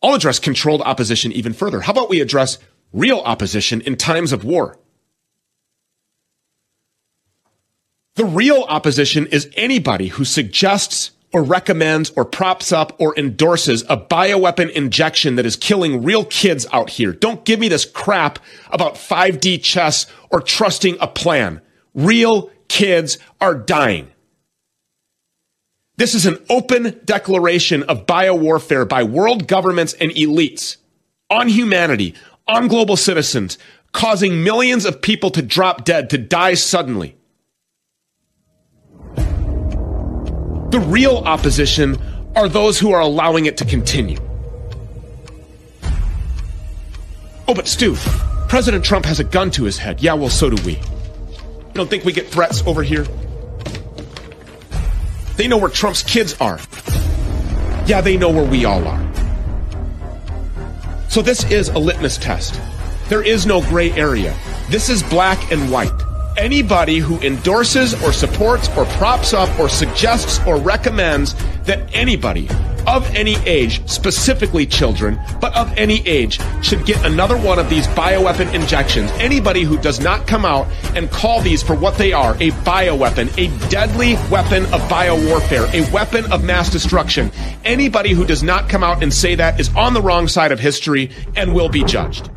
I'll address controlled opposition even further. How about we address real opposition in times of war? The real opposition is anybody who suggests or recommends or props up or endorses a bioweapon injection that is killing real kids out here. Don't give me this crap about 5D chess or trusting a plan. Real kids are dying. This is an open declaration of biowarfare by world governments and elites on humanity, on global citizens, causing millions of people to drop dead, to die suddenly. The real opposition are those who are allowing it to continue. Oh, but Stu, President Trump has a gun to his head. Yeah, well, so do we. You don't think we get threats over here? They know where Trump's kids are. Yeah, they know where we all are. So this is a litmus test. There is no gray area. This is black and white. Anybody who endorses or supports or props up or suggests or recommends that anybody of any age, specifically children, but of any age, should get another one of these bioweapon injections. Anybody who does not come out and call these for what they are, a bioweapon, a deadly weapon of biowarfare, a weapon of mass destruction. Anybody who does not come out and say that is on the wrong side of history and will be judged.